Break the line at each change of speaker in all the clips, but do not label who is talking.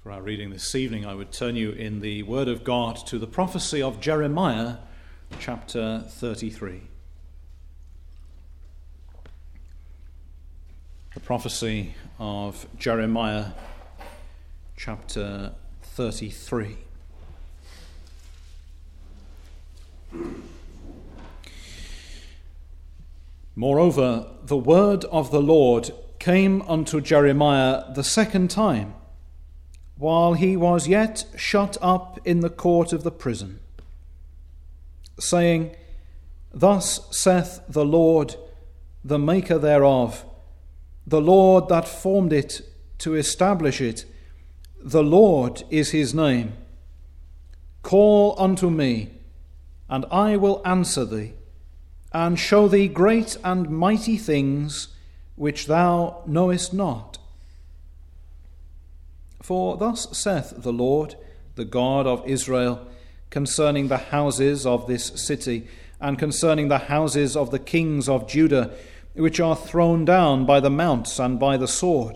For our reading this evening, I would turn you in the Word of God to the prophecy of Jeremiah, chapter 33. The prophecy of Jeremiah, chapter 33. Moreover, the word of the Lord came unto Jeremiah the second time, while he was yet shut up in the court of the prison, saying, Thus saith the Lord, the maker thereof, the Lord that formed it to establish it, the Lord is his name. Call unto me, and I will answer thee, and show thee great and mighty things which thou knowest not. For thus saith the Lord, the God of Israel, concerning the houses of this city, and concerning the houses of the kings of Judah, which are thrown down by the mounts and by the sword.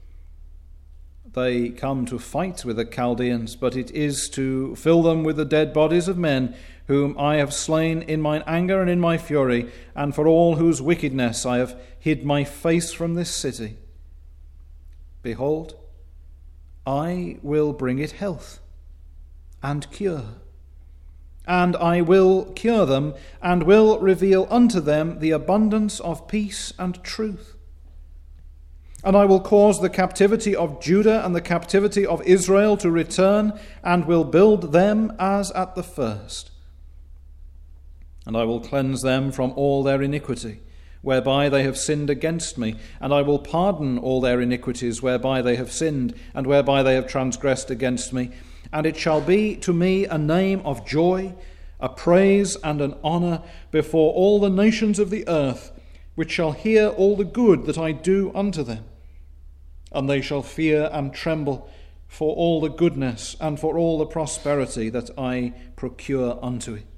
They come to fight with the Chaldeans, but it is to fill them with the dead bodies of men, whom I have slain in mine anger and in my fury, and for all whose wickedness I have hid my face from this city. Behold, I will bring it health and cure, and I will cure them, and will reveal unto them the abundance of peace and truth. And I will cause the captivity of Judah and the captivity of Israel to return, and will build them as at the first. And I will cleanse them from all their iniquity, whereby they have sinned against me, and I will pardon all their iniquities whereby they have sinned, and whereby they have transgressed against me. And it shall be to me a name of joy, a praise and an honour before all the nations of the earth, which shall hear all the good that I do unto them. And they shall fear and tremble for all the goodness and for all the prosperity that I procure unto it.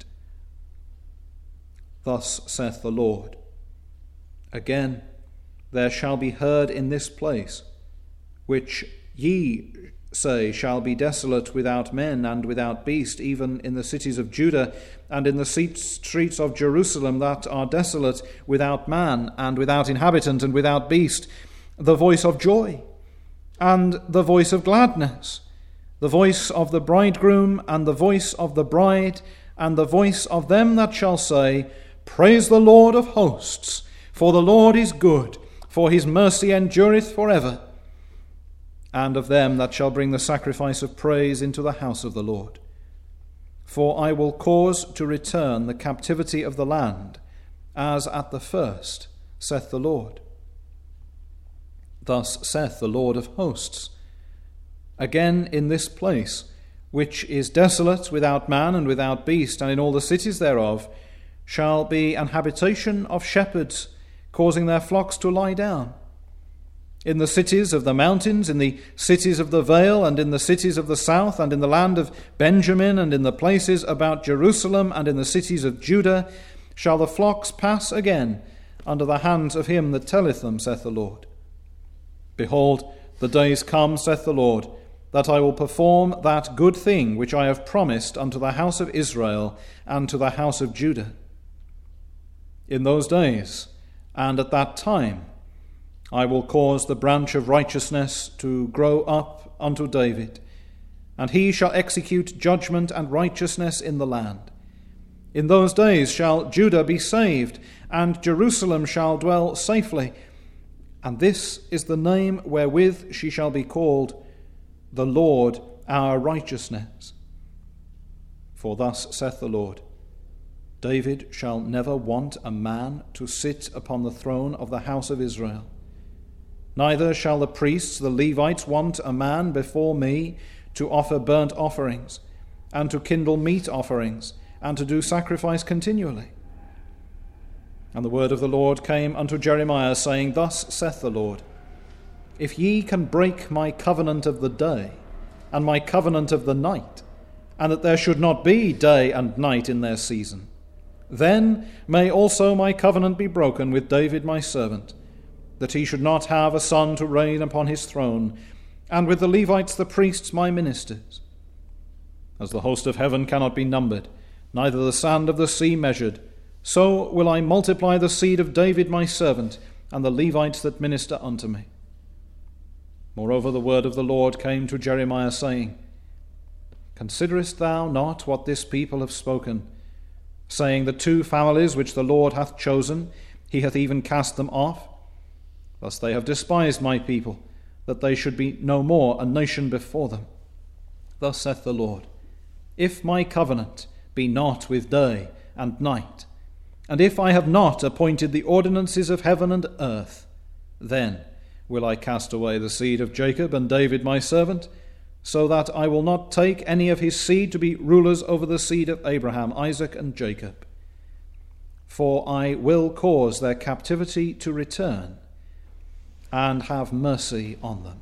Thus saith the Lord, Again there shall be heard in this place, which ye say shall be desolate without men and without beast, even in the cities of Judah and in the streets of Jerusalem that are desolate without man and without inhabitant and without beast, the voice of joy and the voice of gladness, the voice of the bridegroom and the voice of the bride, and the voice of them that shall say, Praise the Lord of hosts, for the Lord is good, for his mercy endureth forever. And of them that shall bring the sacrifice of praise into the house of the Lord. For I will cause to return the captivity of the land, as at the first, saith the Lord. Thus saith the Lord of hosts, Again in this place, which is desolate without man and without beast, and in all the cities thereof, shall be an habitation of shepherds, causing their flocks to lie down. In the cities of the mountains, in the cities of the vale, and in the cities of the south, and in the land of Benjamin, and in the places about Jerusalem, and in the cities of Judah, shall the flocks pass again under the hands of him that telleth them, saith the Lord. Behold, the days come, saith the Lord, that I will perform that good thing which I have promised unto the house of Israel and to the house of Judah. In those days, and at that time, I will cause the branch of righteousness to grow up unto David, and he shall execute judgment and righteousness in the land. In those days shall Judah be saved, and Jerusalem shall dwell safely. And this is the name wherewith she shall be called, the Lord our righteousness. For thus saith the Lord, David shall never want a man to sit upon the throne of the house of Israel. Neither shall the priests, the Levites, want a man before me to offer burnt offerings, and to kindle meat offerings, and to do sacrifice continually. And the word of the Lord came unto Jeremiah, saying, Thus saith the Lord, If ye can break my covenant of the day, and my covenant of the night, and that there should not be day and night in their season, then may also my covenant be broken with David my servant, that he should not have a son to reign upon his throne, and with the Levites the priests my ministers. As the host of heaven cannot be numbered, neither the sand of the sea measured, so will I multiply the seed of David my servant, and the Levites that minister unto me. Moreover, the word of the Lord came to Jeremiah, saying, Considerest thou not what this people have spoken, saying, The 2 families which the Lord hath chosen, he hath even cast them off? Thus they have despised my people, that they should be no more a nation before them. Thus saith the Lord, If my covenant be not with day and night, and if I have not appointed the ordinances of heaven and earth, then will I cast away the seed of Jacob and David my servant, so that I will not take any of his seed to be rulers over the seed of Abraham, Isaac, and Jacob. For I will cause their captivity to return, and have mercy on them.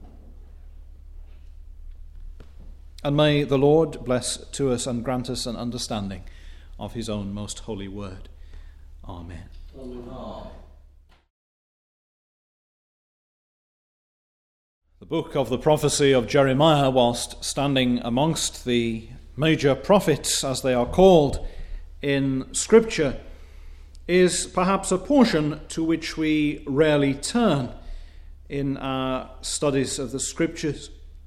And may the Lord bless to us and grant us an understanding of his own most holy word. Amen.
Amen.
The book of the prophecy of Jeremiah, whilst standing amongst the major prophets, as they are called in Scripture, is perhaps a portion to which we rarely turn in our studies of the Scriptures.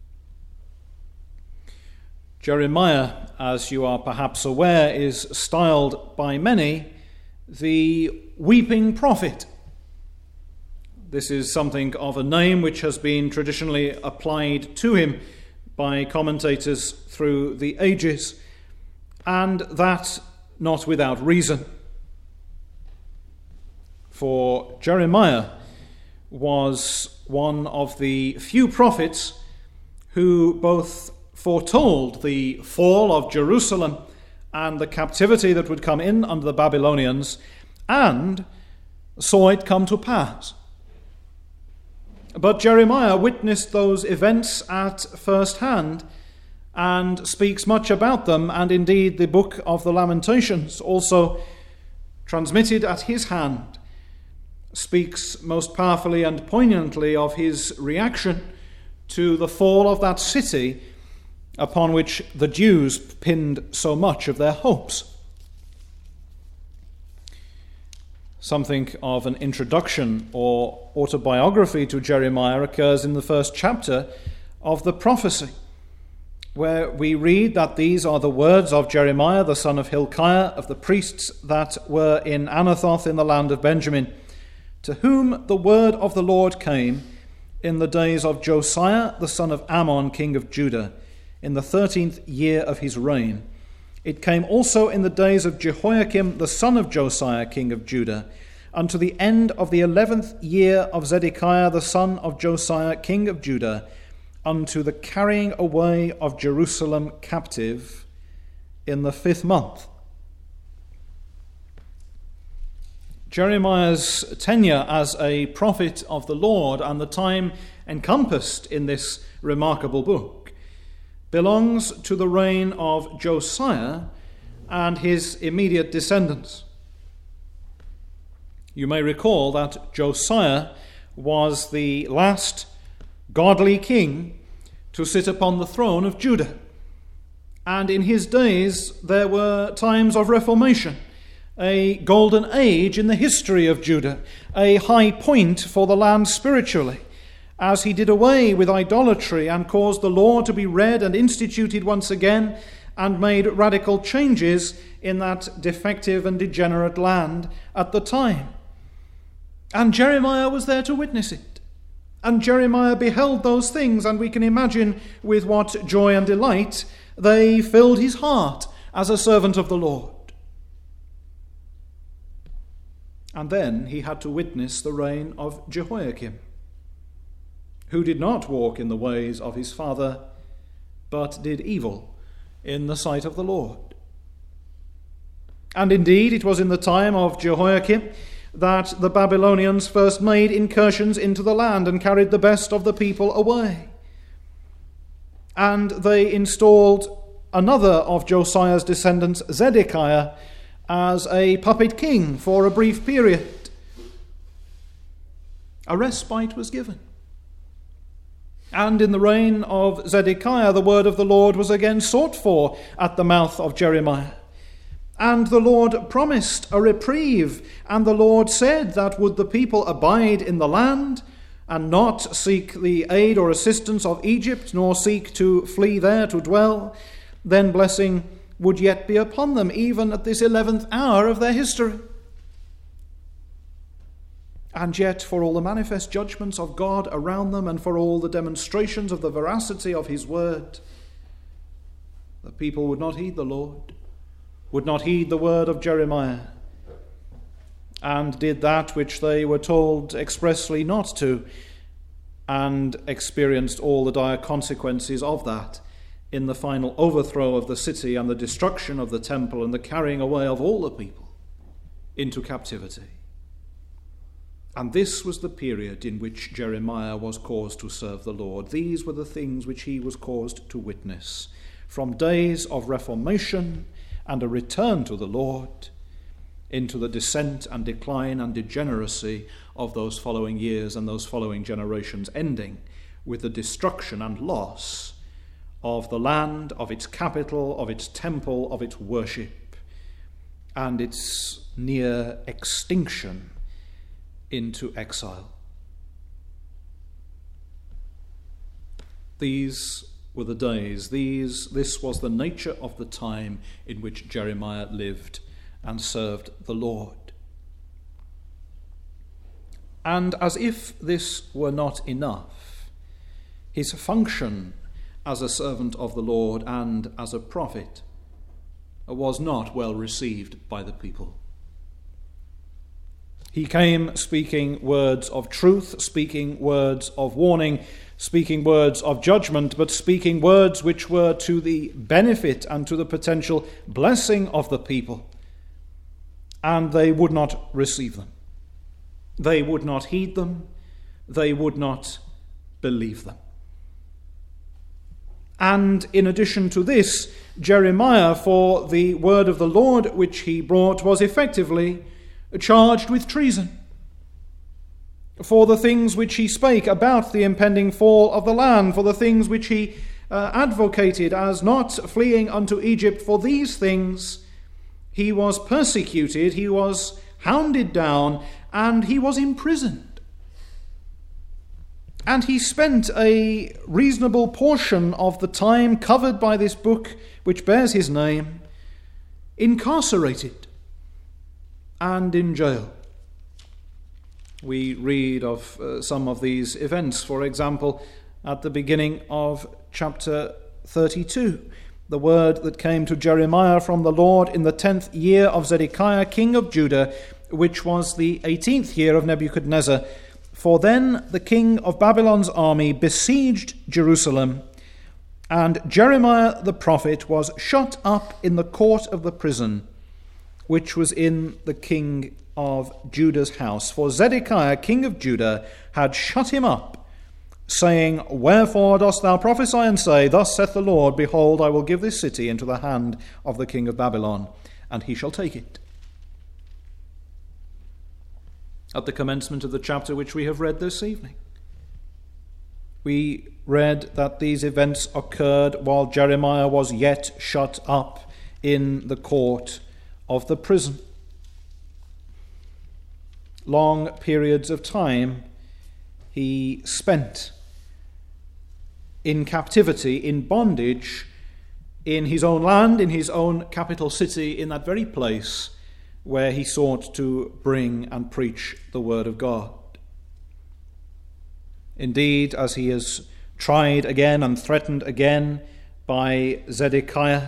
Jeremiah, as you are perhaps aware, is styled by many the weeping prophet. This is something of a name which has been traditionally applied to him by commentators through the ages, and that not without reason. For Jeremiah was one of the few prophets who both foretold the fall of Jerusalem and the captivity that would come in under the Babylonians, and saw it come to pass. But Jeremiah witnessed those events at first hand and speaks much about them, and indeed the book of the Lamentations, also transmitted at his hand, speaks most powerfully and poignantly of his reaction to the fall of that city upon which the Jews pinned so much of their hopes. Something of an introduction or autobiography to Jeremiah occurs in the first chapter of the prophecy, where we read that these are the words of Jeremiah, the son of Hilkiah, of the priests that were in Anathoth in the land of Benjamin, to whom the word of the Lord came in the days of Josiah, the son of Ammon, king of Judah, in the 13th year of his reign. It came also in the days of Jehoiakim, the son of Josiah, king of Judah, unto the end of the 11th year of Zedekiah, the son of Josiah, king of Judah, unto the carrying away of Jerusalem captive in the 5th month. Jeremiah's tenure as a prophet of the Lord and the time encompassed in this remarkable book belongs to the reign of Josiah and his immediate descendants. You may recall that Josiah was the last godly king to sit upon the throne of Judah. And in his days there were times of reformation, a golden age in the history of Judah, a high point for the land spiritually, as he did away with idolatry and caused the law to be read and instituted once again, and made radical changes in that defective and degenerate land at the time. And Jeremiah was there to witness it. And Jeremiah beheld those things, and we can imagine with what joy and delight they filled his heart as a servant of the Lord. And then he had to witness the reign of Jehoiakim, who did not walk in the ways of his father, but did evil in the sight of the Lord. And indeed, it was in the time of Jehoiakim that the Babylonians first made incursions into the land and carried the best of the people away. And they installed another of Josiah's descendants, Zedekiah, as a puppet king for a brief period. A respite was given. And in the reign of Zedekiah, the word of the Lord was again sought for at the mouth of Jeremiah. And the Lord promised a reprieve, and the Lord said that would the people abide in the land, and not seek the aid or assistance of Egypt, nor seek to flee there to dwell, then blessing would yet be upon them, even at this 11th hour of their history. And yet, for all the manifest judgments of God around them, and for all the demonstrations of the veracity of his word, the people would not heed the Lord, would not heed the word of Jeremiah, and did that which they were told expressly not to, and experienced all the dire consequences of that in the final overthrow of the city and the destruction of the temple and the carrying away of all the people into captivity. And this was the period in which Jeremiah was caused to serve the Lord. These were the things which he was caused to witness, from days of reformation and a return to the Lord, into the descent and decline and degeneracy of those following years and those following generations, ending with the destruction and loss of the land, of its capital, of its temple, of its worship, and its near extinction into exile. These were the days, this was the nature of the time in which Jeremiah lived and served the Lord. And as if this were not enough, his function as a servant of the Lord and as a prophet was not well received by the people. He came speaking words of truth, speaking words of warning, speaking words of judgment, but speaking words which were to the benefit and to the potential blessing of the people. And they would not receive them. They would not heed them. They would not believe them. And in addition to this, Jeremiah, for the word of the Lord which he brought, was effectively charged with treason. For the things which he spake about the impending fall of the land, for the things which he advocated as not fleeing unto Egypt, for these things he was persecuted, he was hounded down, and he was imprisoned. And he spent a reasonable portion of the time covered by this book, which bears his name, incarcerated and in jail. We read of some of these events, for example, at the beginning of chapter 32. The word that came to Jeremiah from the Lord in the 10th year of Zedekiah, king of Judah, which was the 18th year of Nebuchadnezzar. For then the king of Babylon's army besieged Jerusalem, and Jeremiah the prophet was shut up in the court of the prison, which was in the king of Judah's house. For Zedekiah, king of Judah, had shut him up, saying, Wherefore dost thou prophesy and say, Thus saith the Lord, Behold, I will give this city into the hand of the king of Babylon, and he shall take it. At the commencement of the chapter which we have read this evening, we read that these events occurred while Jeremiah was yet shut up in the court of the prison. Long periods of time he spent in captivity, in bondage, in his own land, in his own capital city, in that very place where he sought to bring and preach the word of God. Indeed, as he is tried again and threatened again by Zedekiah,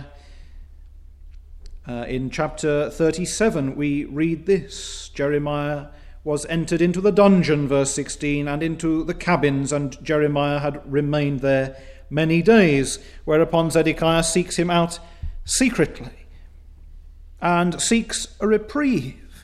in chapter 37 we read this: Jeremiah was entered into the dungeon, verse 16, and into the cabins, and Jeremiah had remained there many days, whereupon Zedekiah seeks him out secretly and seeks a reprieve.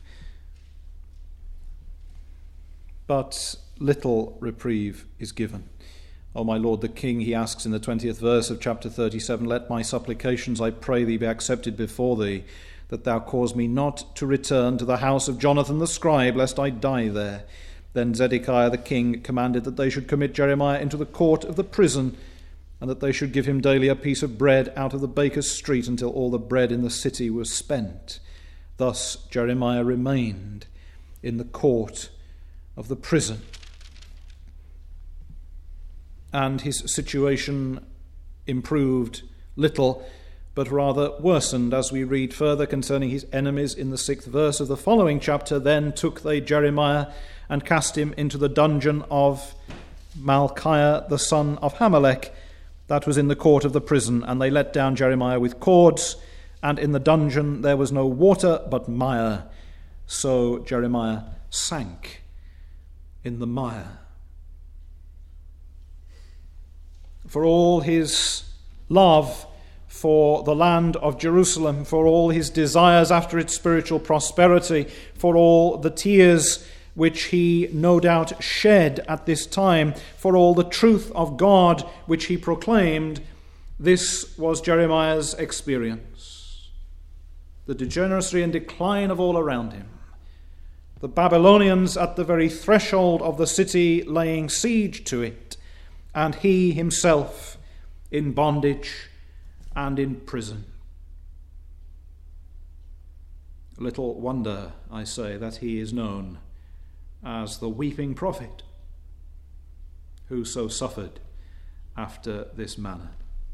But little reprieve is given. O my Lord the King, he asks in the 20th verse of chapter 37, Let my supplications, I pray thee, be accepted before thee, that thou cause me not to return to the house of Jonathan the scribe, lest I die there. Then Zedekiah the king commanded that they should commit Jeremiah into the court of the prison, and that they should give him daily a piece of bread out of the baker's street until all the bread in the city was spent. Thus Jeremiah remained in the court of the prison. And his situation improved little, but rather worsened, as we read further concerning his enemies in the 6th verse of the following chapter. Then took they Jeremiah and cast him into the dungeon of Malchiah the son of Hamelech, that was in the court of the prison, and they let down Jeremiah with cords, and in the dungeon there was no water but mire. So Jeremiah sank in the mire. For all his love for the land of Jerusalem, for all his desires after its spiritual prosperity, for all the tears which he no doubt shed at this time, for all the truth of God which he proclaimed, this was Jeremiah's experience. The degeneracy and decline of all around him. The Babylonians at the very threshold of the city laying siege to it, and he himself in bondage and in prison. Little wonder, I say, that he is known as the weeping prophet, who so suffered after this manner.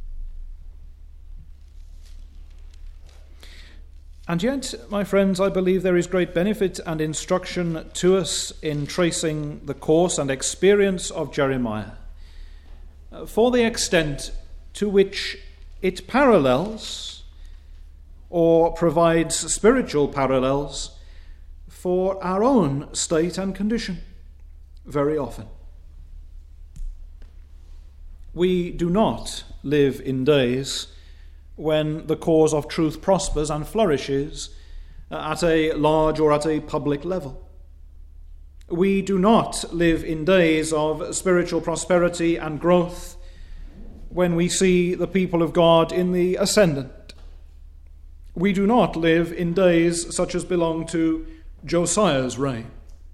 And yet, my friends, I believe there is great benefit and instruction to us in tracing the course and experience of Jeremiah, for the extent to which it parallels or provides spiritual parallels for our own state and condition very often. We do not live in days when the cause of truth prospers and flourishes at a large or at a public level. We do not live in days of spiritual prosperity and growth when we see the people of God in the ascendant. We do not live in days such as belong to Josiah's reign.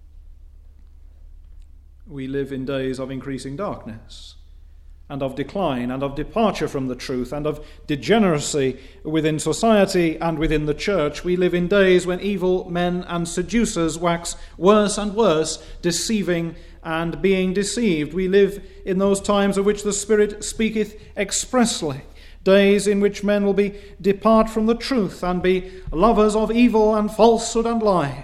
We live in days of increasing darkness and of decline and of departure from the truth and of degeneracy within society and within the church. We live in days when evil men and seducers wax worse and worse, deceiving and being deceived. We live in those times of which the Spirit speaketh expressly, days in which men will depart from the truth and be lovers of evil and falsehood and lies.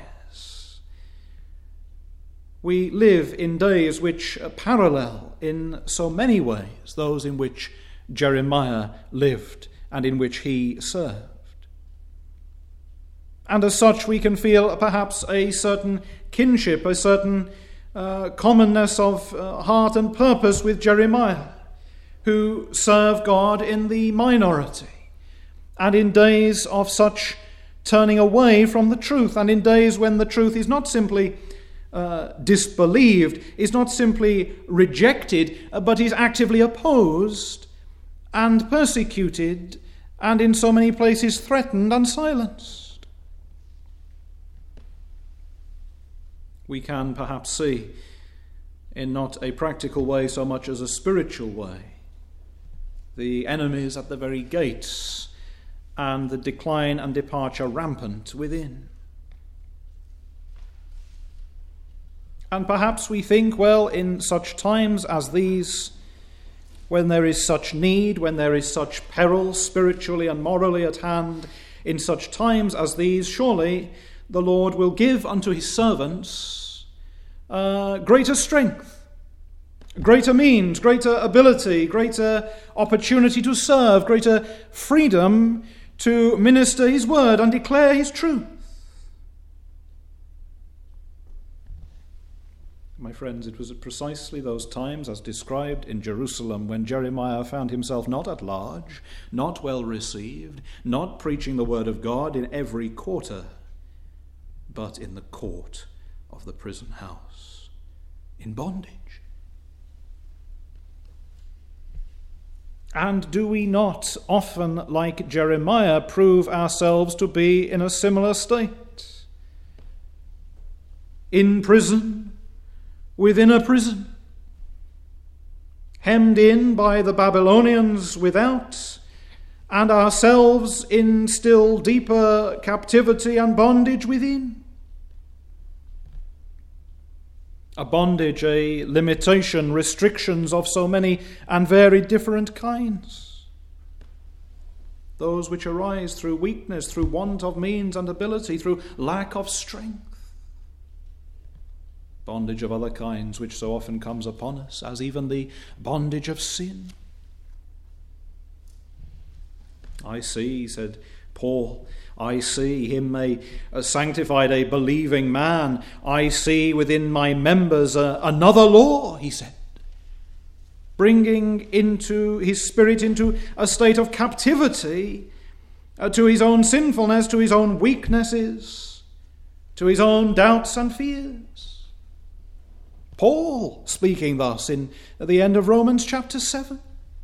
We live in days which parallel in so many ways those in which Jeremiah lived and in which he served. And as such we can feel perhaps a certain kinship, a certain commonness of heart and purpose with Jeremiah, who served God in the minority, and in days of such turning away from the truth, and in days when the truth is not simply disbelieved, is not simply rejected, but is actively opposed and persecuted, and in so many places threatened and silenced. We can perhaps see, in not a practical way so much as a spiritual way, the enemies at the very gates and the decline and departure rampant within. And perhaps we think, well, in such times as these, when there is such need, when there is such peril spiritually and morally at hand, in such times as these, surely the Lord will give unto his servants greater strength, greater means, greater ability, greater opportunity to serve, greater freedom to minister his word and declare his truth. My friends, it was at precisely those times as described in Jerusalem when Jeremiah found himself not at large, not well received, not preaching the word of God in every quarter, but in the court of the prison house, in bondage. And do we not often, like Jeremiah, prove ourselves to be in a similar state? In prison, within a prison, hemmed in by the Babylonians without, and ourselves in still deeper captivity and bondage within. A bondage, a limitation, restrictions of so many and very different kinds. Those which arise through weakness, through want of means and ability, through lack of strength. Bondage of other kinds which so often comes upon us, as even the bondage of sin. I see, said Paul, I see him a sanctified, a believing man. I see within my members another law, he said, bringing into his spirit into a state of captivity to his own sinfulness, to his own weaknesses, to his own doubts and fears. Paul speaking thus at the end of Romans chapter 7.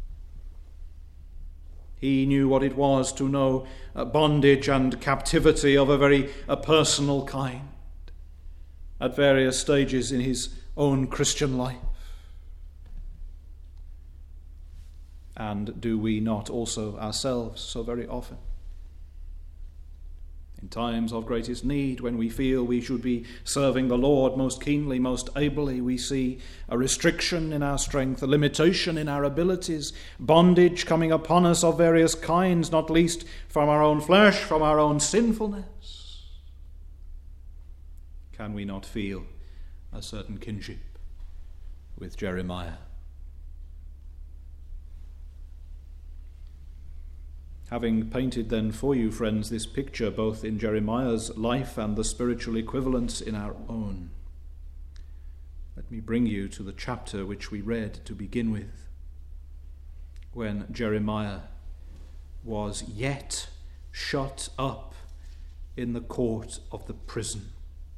He knew what it was to know bondage and captivity of a very personal kind at various stages in his own Christian life. And do we not also ourselves so very often? In times of greatest need, when we feel we should be serving the Lord most keenly, most ably, we see a restriction in our strength, a limitation in our abilities, bondage coming upon us of various kinds, not least from our own flesh, from our own sinfulness. Can we not feel a certain kinship with Jeremiah? Having painted then for you, friends, this picture both in Jeremiah's life and the spiritual equivalents in our own, let me bring you to the chapter which we read to begin with, when Jeremiah was yet shut up in the court of the prison.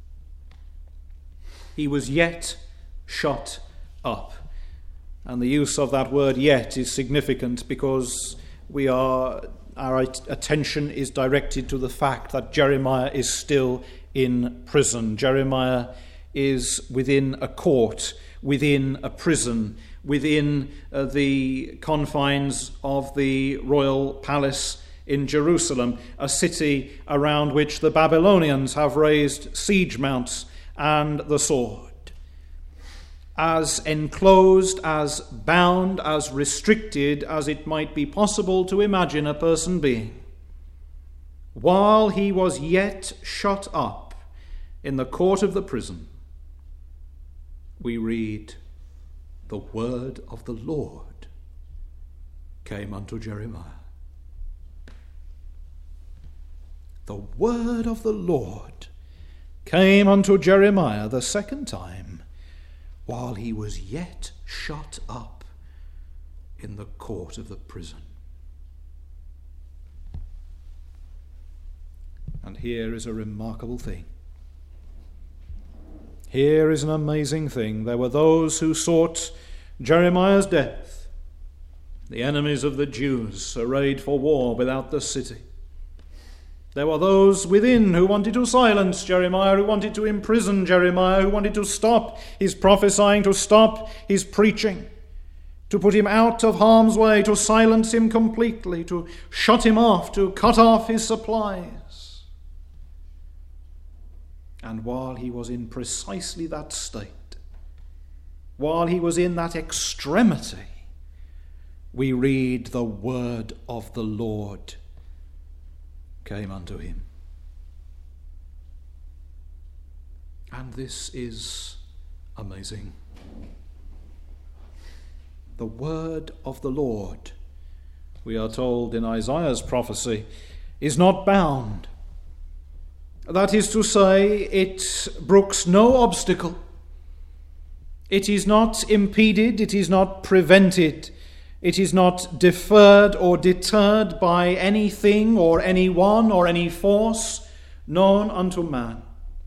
He was yet shut up. And the use of that word yet is significant because our attention is directed to the fact that Jeremiah is still in prison. Jeremiah is within a court, within a prison, within the confines of the royal palace in Jerusalem, a city around which the Babylonians have raised siege mounts and the sword. As enclosed, as bound, as restricted as it might be possible to imagine a person being, while he was yet shut up in the court of the prison, we read, the word of the Lord came unto Jeremiah. The word of the Lord came unto Jeremiah the second time, while he was yet shut up in the court of the prison. And here is a remarkable thing. Here is an amazing thing. There were those who sought Jeremiah's death, the enemies of the Jews, arrayed for war without the city. There were those within who wanted to silence Jeremiah, who wanted to imprison Jeremiah, who wanted to stop his prophesying, to stop his preaching, to put him out of harm's way, to silence him completely, to shut him off, to cut off his supplies. And while he was in precisely that state, while he was in that extremity, we read the word of the Lord came unto him. And this is amazing. The word of the Lord, we are told in Isaiah's prophecy, is not bound. That is to say, it brooks no obstacle. It is not impeded, it is not prevented. It is not deferred or deterred by anything or anyone or any force known unto man.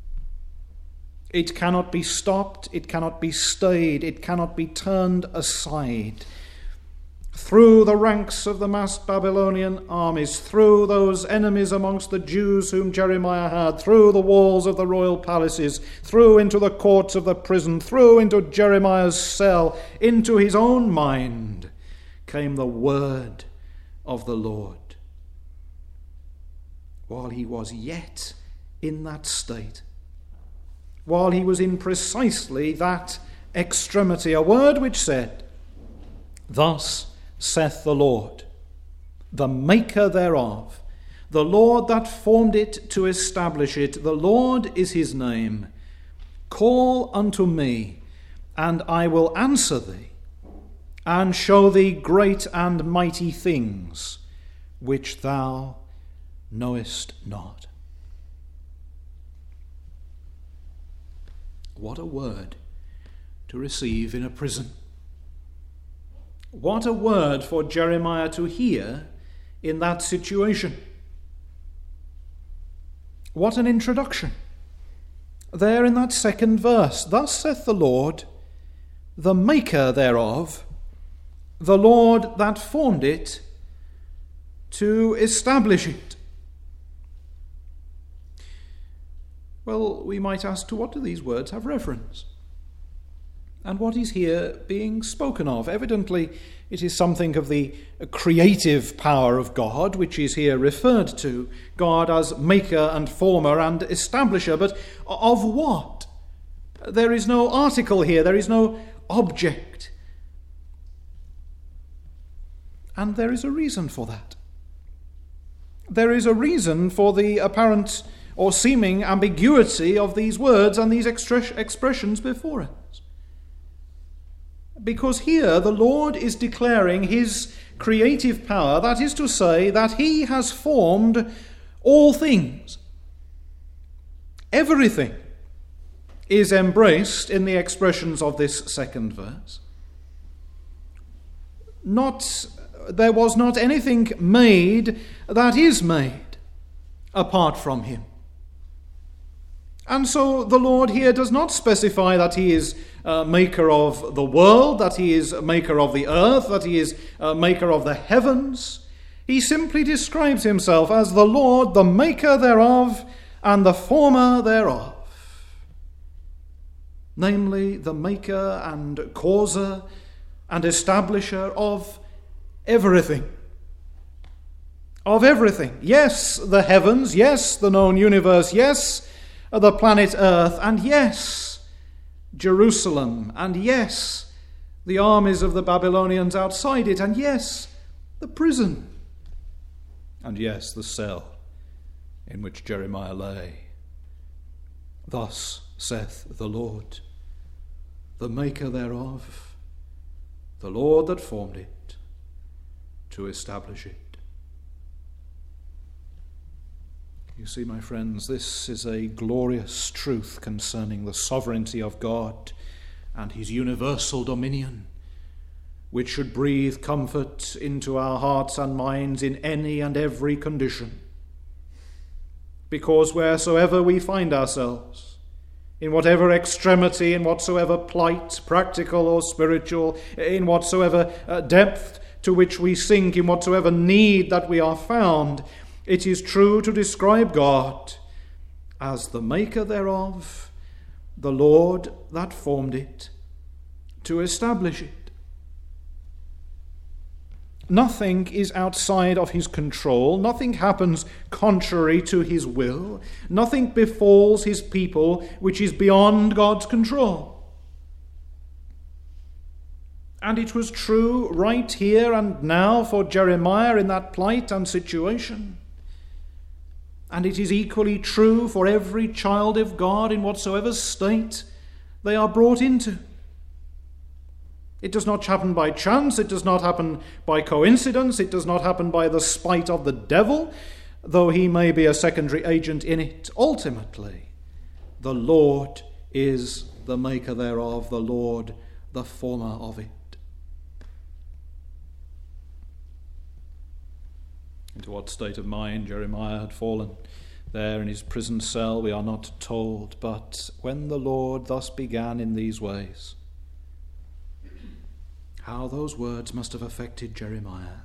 It cannot be stopped, it cannot be stayed, it cannot be turned aside. through the ranks of the massed Babylonian armies, through those enemies amongst the Jews whom Jeremiah had, through the walls of the royal palaces, through into the courts of the prison, through into Jeremiah's cell, into his own mind came the word of the Lord. While he was yet in that state, while he was in precisely that extremity, a word which said, "Thus saith the Lord, the maker thereof, the Lord that formed it to establish it, the Lord is his name. Call unto me, and I will answer thee, and show thee great and mighty things, which thou knowest not." What a word to receive in a prison. What a word for Jeremiah to hear in that situation. What an introduction. There in that second verse, "Thus saith the Lord, the maker thereof, the Lord that formed it to establish it." Well, we might ask, to what do these words have reference? And what is here being spoken of? Evidently, it is something of the creative power of God which is here referred to. God as maker and former and establisher. But of what? There is no article here. There is no object. And there is a reason for that. There is a reason for the apparent or seeming ambiguity of these words and these expressions before us. Because here the Lord is declaring his creative power, that is to say, that he has formed all things. Everything is embraced in the expressions of this second verse. There was not anything made that is made apart from him. And so the Lord here does not specify that he is maker of the world, that he is maker of the earth, that he is maker of the heavens. He simply describes himself as the Lord, the maker thereof, and the former thereof. Namely, the maker and causer and establisher of everything. Of everything. Yes, the heavens. Yes, the known universe. Yes, the planet Earth, and yes, Jerusalem, and yes, the armies of the Babylonians outside it, and yes, the prison, and yes, the cell in which Jeremiah lay. Thus saith the Lord, the maker thereof, the Lord that formed it, to establish it. You see, my friends, this is a glorious truth concerning the sovereignty of God and his universal dominion, which should breathe comfort into our hearts and minds in any and every condition. Because wheresoever we find ourselves, in whatever extremity, in whatsoever plight, practical or spiritual, in whatsoever depth to which we sink, in whatsoever need that we are found, it is true to describe God as the maker thereof, the Lord that formed it, to establish it. Nothing is outside of his control. Nothing happens contrary to his will. Nothing befalls his people which is beyond God's control. And it was true right here and now for Jeremiah in that plight and situation. And it is equally true for every child of God in whatsoever state they are brought into. It does not happen by chance, it does not happen by coincidence, it does not happen by the spite of the devil, though he may be a secondary agent in it. Ultimately, the Lord is the maker thereof, the Lord the former of it. Into what state of mind Jeremiah had fallen there in his prison cell we are not told, but when the Lord thus began in these ways, How those words must have affected Jeremiah.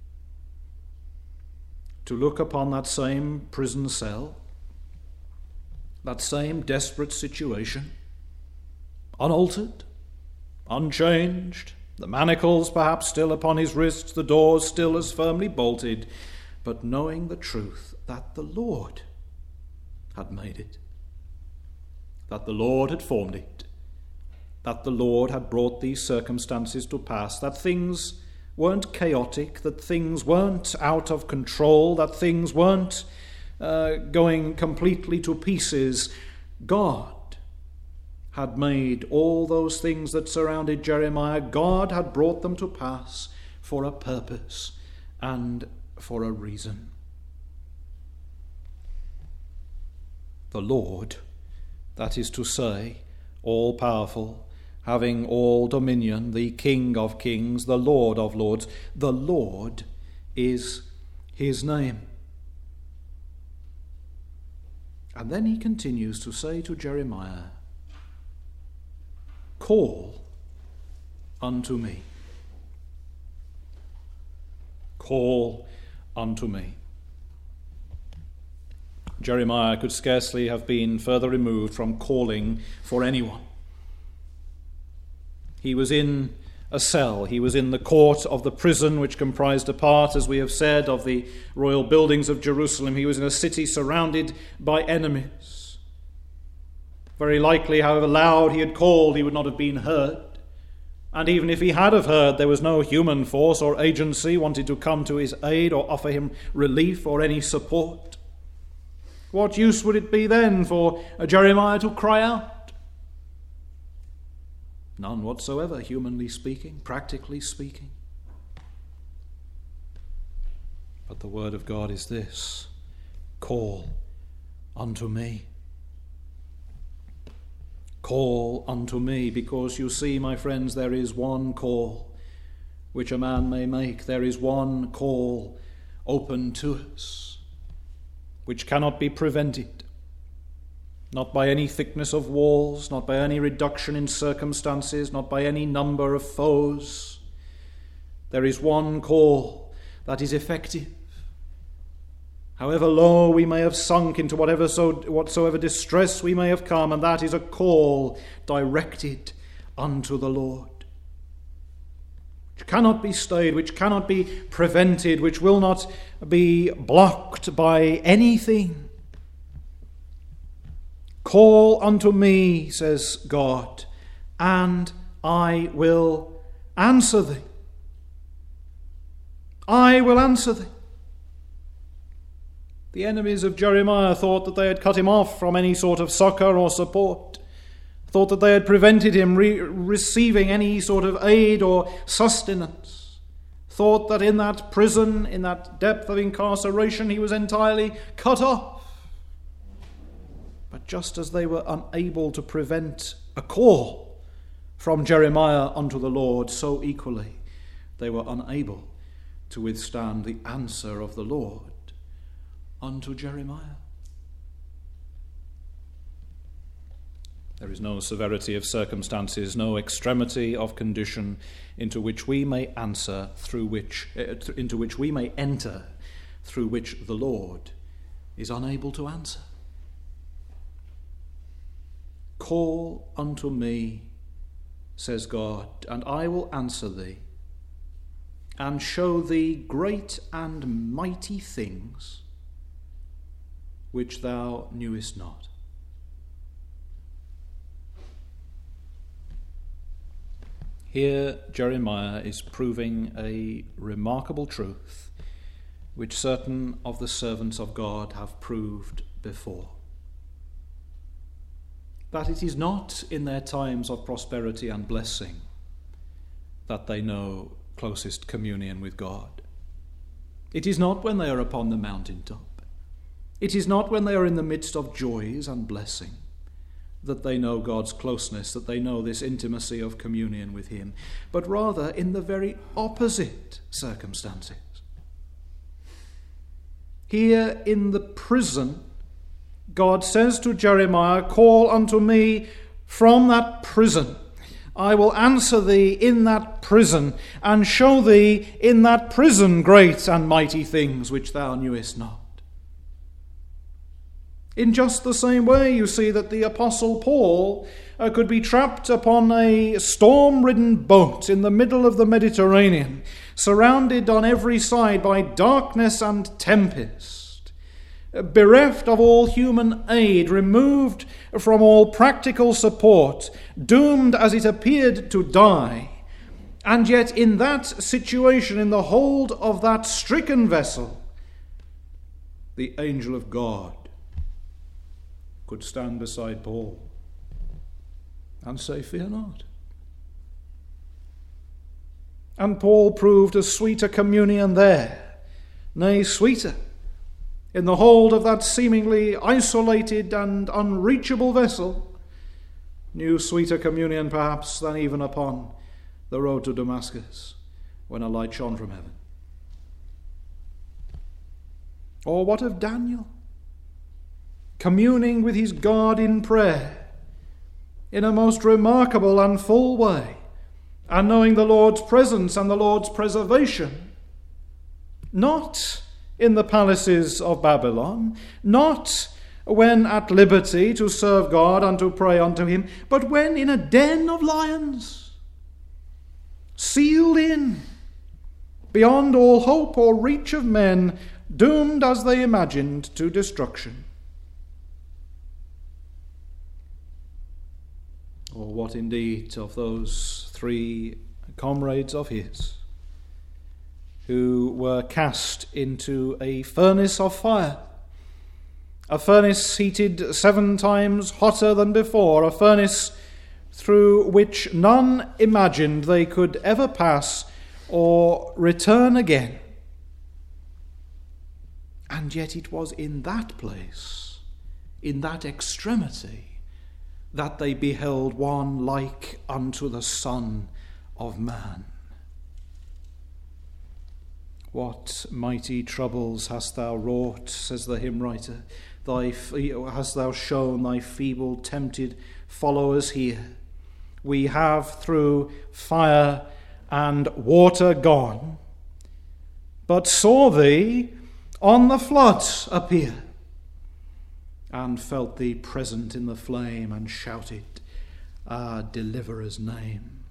To look upon that same prison cell, that same desperate situation, unaltered, unchanged, the manacles perhaps still upon his wrists, the doors still as firmly bolted, but knowing the truth that the Lord had made it, that the Lord had formed it, that the Lord had brought these circumstances to pass, that things weren't chaotic, that things weren't out of control, that things weren't going completely to pieces. God had made all those things that surrounded Jeremiah. God had brought them to pass for a purpose and for a reason. The Lord, that is to say, all-powerful, having all dominion, the King of kings, the Lord of lords, the Lord is his name. And then he continues to say to Jeremiah, call unto me. Call unto me. Jeremiah could scarcely have been further removed from calling for anyone. He was in a cell. He was in the court of the prison, which comprised a part, as we have said, of the royal buildings of Jerusalem. He was in a city surrounded by enemies. Very likely, however loud he had called, he would not have been heard. And even if he had have heard, there was no human force or agency wanted to come to his aid or offer him relief or any support. What use would it be then for Jeremiah to cry out? None whatsoever, humanly speaking, practically speaking. But the word of God is this: call unto me. Call unto me, because you see, my friends, there is one call which a man may make. There is one call open to us, which cannot be prevented, not by any thickness of walls, not by any reduction in circumstances, not by any number of foes. There is one call that is effective. However low we may have sunk into whatsoever distress we may have come, and that is a call directed unto the Lord, which cannot be stayed, which cannot be prevented, which will not be blocked by anything. Call unto me, says God, and I will answer thee. I will answer thee. The enemies of Jeremiah thought that they had cut him off from any sort of succor or support, thought that they had prevented him receiving any sort of aid or sustenance, thought that in that prison, in that depth of incarceration, he was entirely cut off. But just as they were unable to prevent a call from Jeremiah unto the Lord, so equally they were unable to withstand the answer of the Lord unto Jeremiah. There is no severity of circumstances, no extremity of condition into which we may enter, through which the Lord is unable to answer. Call unto me, says God, and I will answer thee, and show thee great and mighty things which thou knewest not. Here Jeremiah is proving a remarkable truth which certain of the servants of God have proved before. That it is not in their times of prosperity and blessing that they know closest communion with God. It is not when they are upon the mountaintop. It is not when they are in the midst of joys and blessing that they know God's closeness, that they know this intimacy of communion with him, but rather in the very opposite circumstances. Here in the prison, God says to Jeremiah, call unto me from that prison, I will answer thee in that prison, and show thee in that prison great and mighty things which thou knewest not. In just the same way, you see that the Apostle Paul could be trapped upon a storm-ridden boat in the middle of the Mediterranean, surrounded on every side by darkness and tempest, bereft of all human aid, removed from all practical support, doomed as it appeared to die, and yet in that situation, in the hold of that stricken vessel, the angel of God could stand beside Paul and say, "Fear not." And Paul proved a sweeter communion there, nay, sweeter, in the hold of that seemingly isolated and unreachable vessel, knew sweeter communion perhaps than even upon the road to Damascus when a light shone from heaven. Or what of Daniel? Communing with his God in prayer in a most remarkable and full way, and knowing the Lord's presence and the Lord's preservation, not in the palaces of Babylon, not when at liberty to serve God and to pray unto him, but when in a den of lions, sealed in, beyond all hope or reach of men, doomed as they imagined to destruction. Or what indeed of those three comrades of his who were cast into a furnace of fire, a furnace heated 7 times hotter than before, a furnace through which none imagined they could ever pass or return again. And yet it was in that place, in that extremity, that they beheld one like unto the Son of Man. What mighty troubles hast thou wrought, says the hymn writer. Hast thou shown thy feeble, tempted followers here. We have through fire and water gone, but saw thee on the flood appear, and felt thee present in the flame, and shouted our deliverer's name.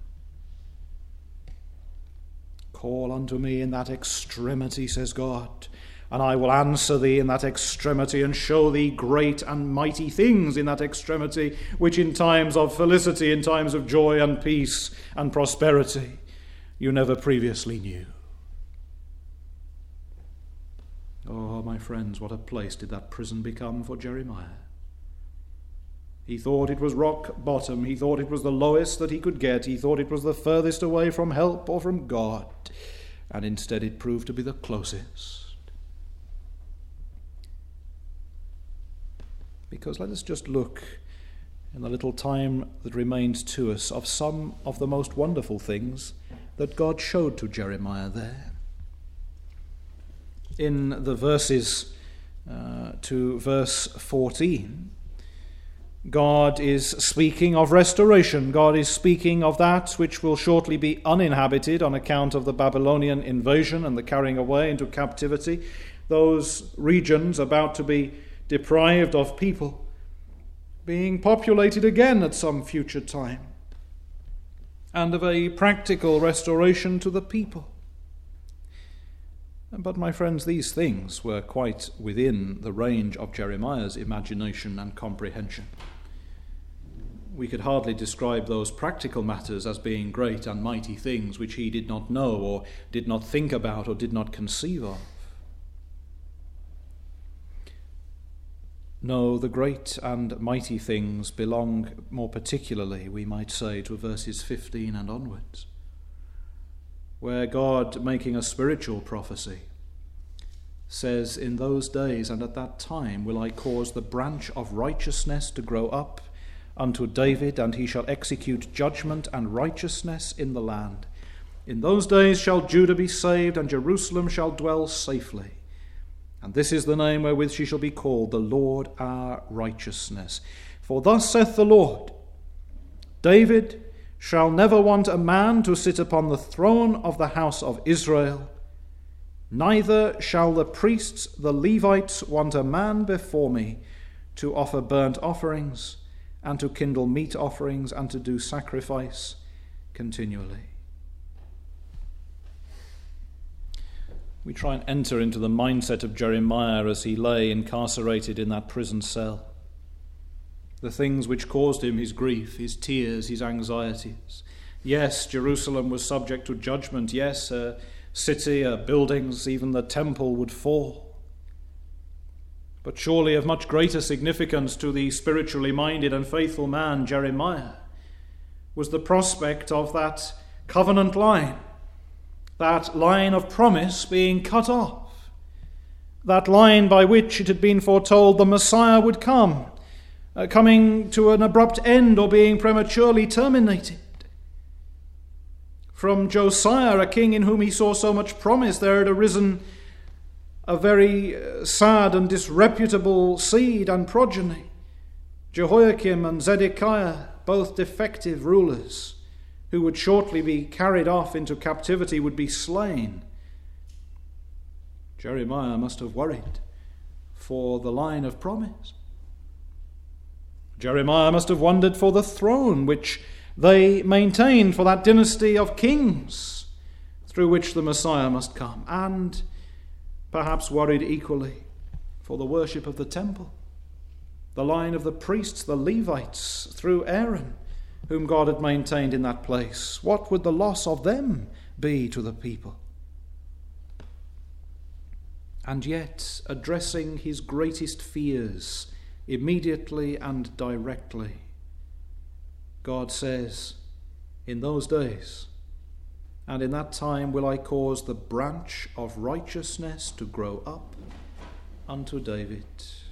Call unto me in that extremity, says God, and I will answer thee in that extremity, and show thee great and mighty things in that extremity, which in times of felicity, in times of joy and peace and prosperity, you never previously knew. Oh, my friends, what a place did that prison become for Jeremiah. He thought it was rock bottom. He thought it was the lowest that he could get. He thought it was the furthest away from help or from God. And instead it proved to be the closest. Because let us just look in the little time that remains to us of some of the most wonderful things that God showed to Jeremiah there. In the verses to verse 14, God is speaking of restoration. God is speaking of that which will shortly be uninhabited on account of the Babylonian invasion and the carrying away into captivity. Those regions about to be deprived of people, being populated again at some future time, and of a practical restoration to the people. But, my friends, these things were quite within the range of Jeremiah's imagination and comprehension. We could hardly describe those practical matters as being great and mighty things which he did not know or did not think about or did not conceive of. No, the great and mighty things belong more particularly, we might say, to verses 15 and onwards, where God, making a spiritual prophecy, says, "In those days and at that time will I cause the branch of righteousness to grow up unto David, and he shall execute judgment and righteousness in the land. In those days shall Judah be saved, and Jerusalem shall dwell safely. And this is the name wherewith she shall be called, the Lord our righteousness. For thus saith the Lord, David shall never want a man to sit upon the throne of the house of Israel, neither shall the priests, the Levites, want a man before me to offer burnt offerings, and to kindle meat offerings, and to do sacrifice continually. We try and enter into the mindset of Jeremiah as he lay incarcerated in that prison cell. The things which caused him his grief, his tears, his anxieties. Yes, Jerusalem was subject to judgment. Yes, her city, her buildings, even the temple would fall. But surely of much greater significance to the spiritually minded and faithful man, Jeremiah, was the prospect of that covenant line, that line of promise being cut off, that line by which it had been foretold the Messiah would come, coming to an abrupt end or being prematurely terminated. From Josiah, a king in whom he saw so much promise, there had arisen a very sad and disreputable seed and progeny. Jehoiakim and Zedekiah, both defective rulers, who would shortly be carried off into captivity, would be slain. Jeremiah must have worried for the line of promise. Jeremiah must have wondered for the throne which they maintained, for that dynasty of kings through which the Messiah must come, and perhaps worried equally for the worship of the temple, the line of the priests, the Levites, through Aaron, whom God had maintained in that place. What would the loss of them be to the people? And yet, addressing his greatest fears immediately and directly, God says, in those days and in that time will I cause the branch of righteousness to grow up unto David.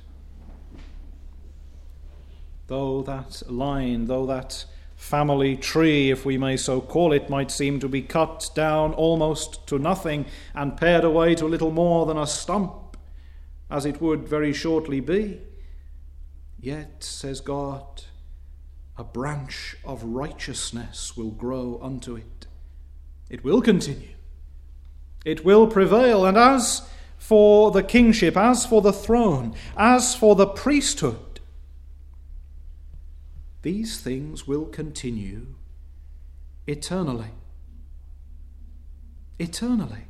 Though that line, though that family tree, if we may so call it, might seem to be cut down almost to nothing and pared away to little more than a stump, as it would very shortly be, yet, says God, a branch of righteousness will grow unto it. It will continue. It will prevail. And as for the kingship, as for the throne, as for the priesthood, these things will continue eternally. Eternally.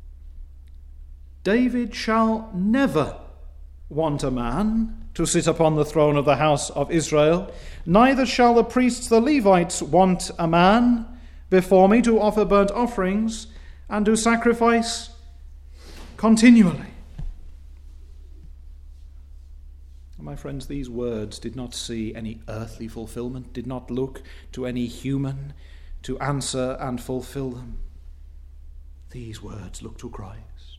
David shall never want a man to sit upon the throne of the house of Israel, neither shall the priests, the Levites, want a man before me to offer burnt offerings and do sacrifice continually. My friends, these words did not see any earthly fulfillment, did not look to any human to answer and fulfill them. These words look to Christ.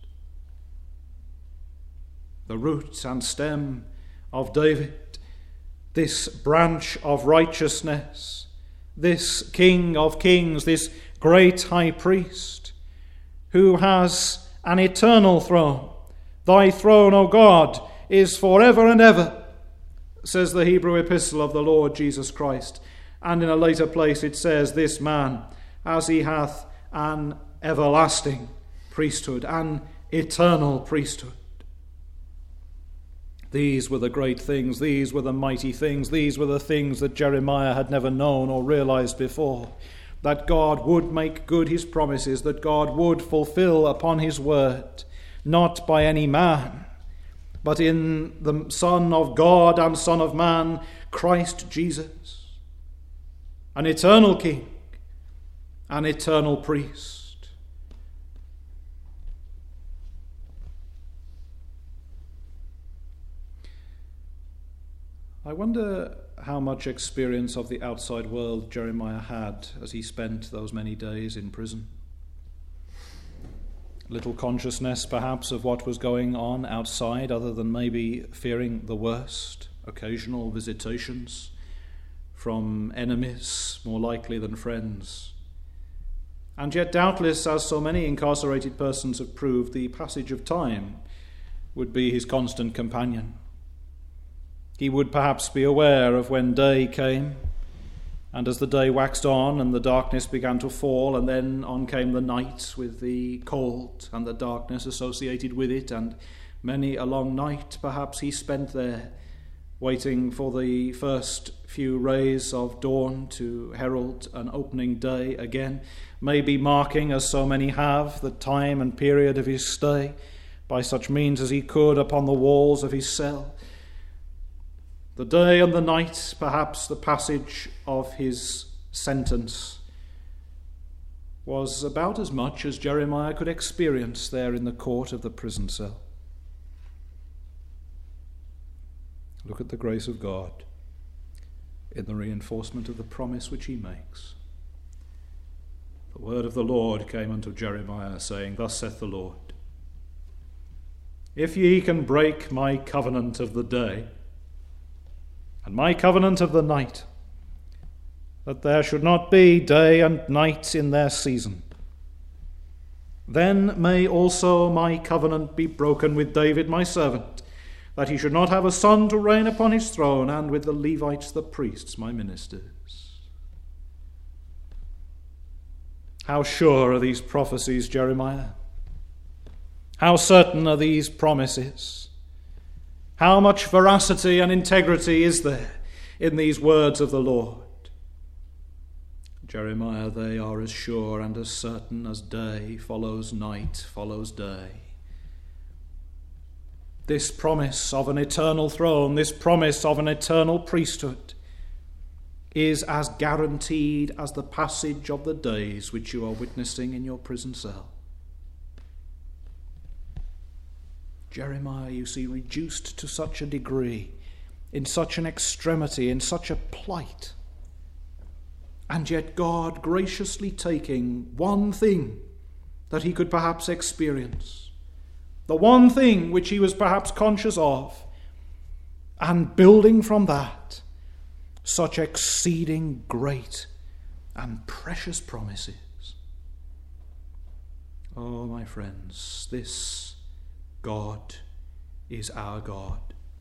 The root and stem of David, this branch of righteousness, this King of kings, this great high priest, who has an eternal throne. Thy throne, O God, is forever and ever, says the Hebrew epistle of the Lord Jesus Christ. And in a later place it says, this man, as he hath an everlasting priesthood, an eternal priesthood. These were the great things, these were the mighty things, these were the things that Jeremiah had never known or realized before. That God would make good his promises, that God would fulfill upon his word, not by any man, but in the Son of God and Son of Man, Christ Jesus, an eternal King, an eternal priest. I wonder how much experience of the outside world Jeremiah had as he spent those many days in prison. Little consciousness, perhaps, of what was going on outside, other than maybe fearing the worst, occasional visitations from enemies, more likely than friends. And yet, doubtless, as so many incarcerated persons have proved, the passage of time would be his constant companion. He would perhaps be aware of when day came And as the day waxed on and the darkness began to fall, and then on came the night with the cold and the darkness associated with it, and many a long night perhaps he spent there, waiting for the first few rays of dawn to herald an opening day again, maybe marking, as so many have, the time and period of his stay, by such means as he could upon the walls of his cell. The day and the night, perhaps the passage of his sentence, was about as much as Jeremiah could experience there in the court of the prison cell. Look at the grace of God in the reinforcement of the promise which he makes. The word of the Lord came unto Jeremiah, saying, Thus saith the Lord, if ye can break my covenant of the day, and my covenant of the night, that there should not be day and night in their season, then may also my covenant be broken with David my servant, that he should not have a son to reign upon his throne, and with the Levites the priests my ministers. How sure are these prophecies, Jeremiah? How certain are these promises? How much veracity and integrity is there in these words of the Lord? Jeremiah, they are as sure and as certain as day follows night follows day. This promise of an eternal throne, this promise of an eternal priesthood, is as guaranteed as the passage of the days which you are witnessing in your prison cell. Jeremiah, you see, reduced to such a degree, in such an extremity, in such a plight, and yet God graciously taking one thing that he could perhaps experience, the one thing which he was perhaps conscious of, and building from that such exceeding great and precious promises. Oh, my friends, this God is our God.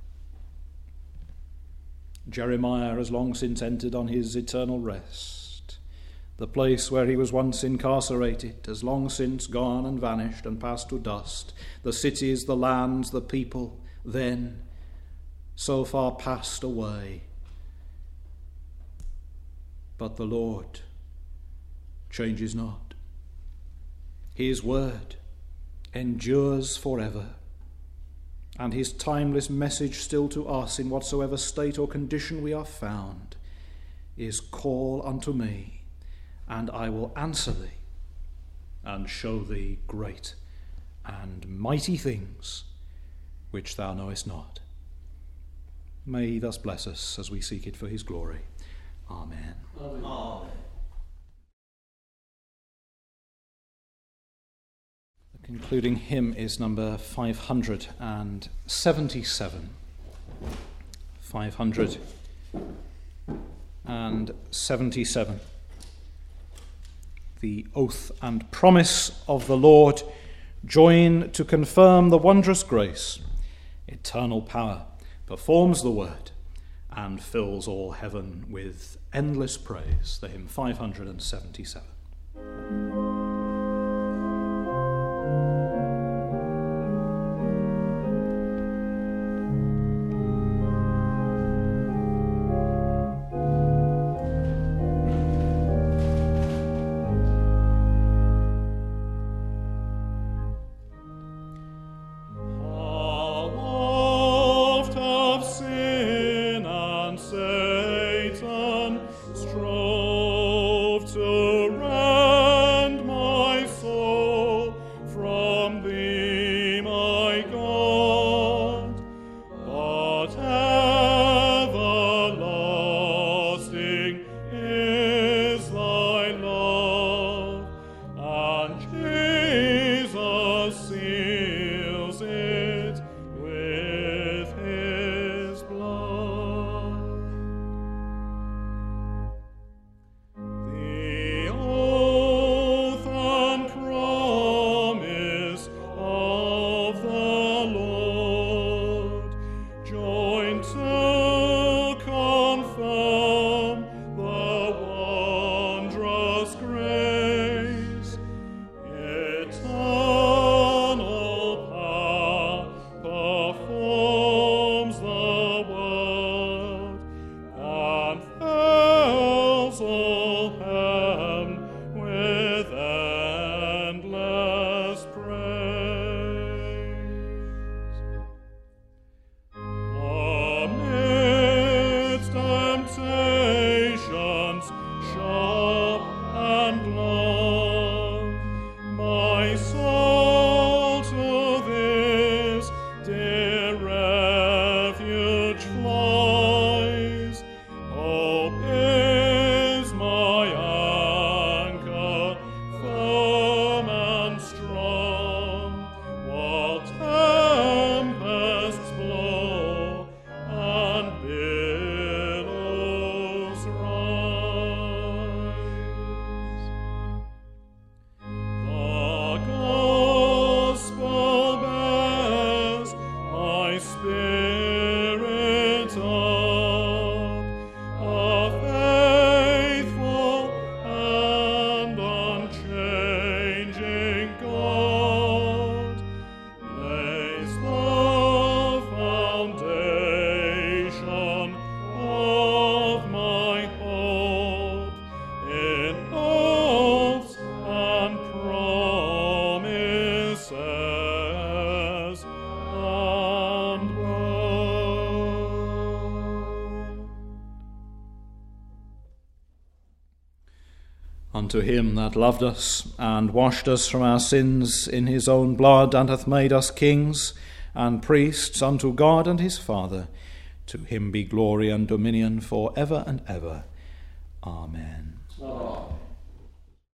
Jeremiah has long since entered on his eternal rest. The place where he was once incarcerated has long since gone and vanished and passed to dust. The cities, the lands, the people, then so far passed away. But the Lord changes not. His word endures forever, and his timeless message still to us in whatsoever state or condition we are found is, call unto me, and I will answer thee and show thee great and mighty things which thou knowest not. May he thus bless us as we seek it for his glory. Amen.
Amen.
The concluding hymn is number 577. 577. The oath and promise of the Lord join to confirm the wondrous grace. Eternal power performs the word and fills all heaven with endless praise. The hymn 577.
Strove to
Unto him that loved us, and washed us from our sins in his own blood, and hath made us kings and priests unto God and his Father, to him be glory and dominion for ever and ever. Amen.
Amen.